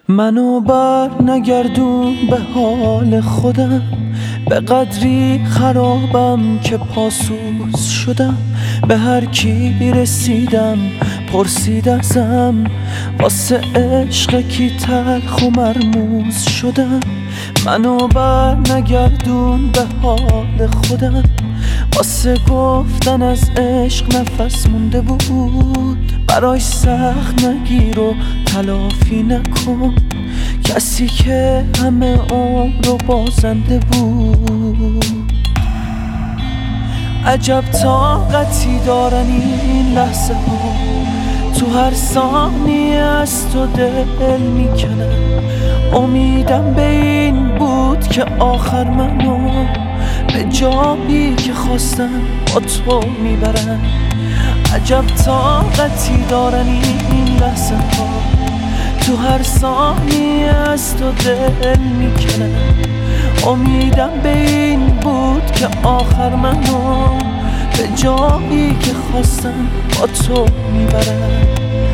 منو بر نگردون به حال خودم، به قدری خرابم که پاسوز شدم. به هر کی رسیدم پرسید ازم، واسه عشق کی تلخ و مرموز شدم. منو بر نگردون به حال خودم، واسه گفتن از عشق نفس مونده بود. برای سخت نگیر و تلافی نکن، کسی که همه عمر رو بازنده بود. عجب طاقتی دارن این لحظه ها، تو هر ثانیه از تو دل میکنن. امیدم به این بود که آخر منو به جایی که خواستم با تو میبرن. عجب طاقتی دارن این لحظه ها، تو هر ثانیه از تو دل میکنن. امیدم به این بود که آخر منو به جایی که خواستم با تو میبرن.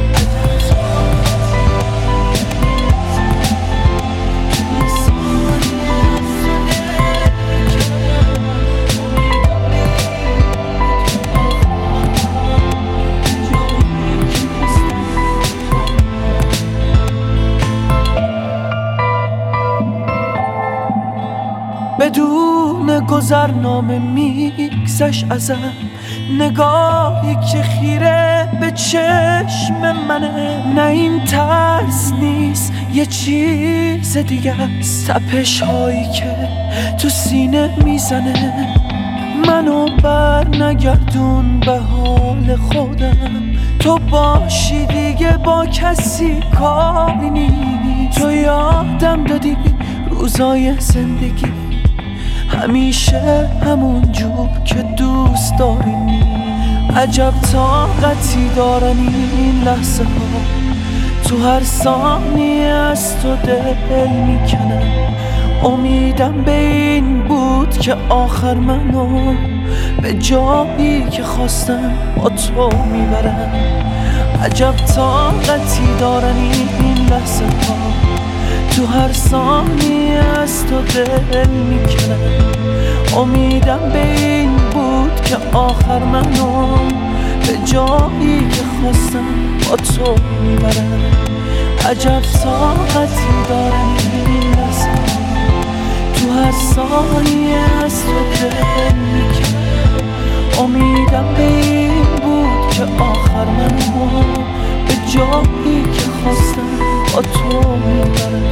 بدون گذرنامه میگذشت ازم، نگاهی که خیره به چشم منه. نه این ترس نیست یه چیز دیگه است، تپش هایی که تو سینه میزنه. منو بر نگردون به حال خودم، تو باشی دیگه با کسی کاری نیست. تو یادم دادی روزای زندگی همیشه همون جور که دوست داری. عجب طاقتی دارن این لحظه ها، تو هر ثانیه از تو دل میکنن. امیدم به این بود که آخر منو به جایی که خواستم با تو میبرن. عجب طاقتی دارن این لحظه ها، تو هر ثانیه از تو دل میکنن. امیدم به این بود که آخر منو به جایی که خواستم با تو میبرن. عجب طاقتی دارن این لحظه، تو هر ثانیه از تو دل میکنن. امیدم به این بود که آخر منو به جایی که خواستم با تو میبرن.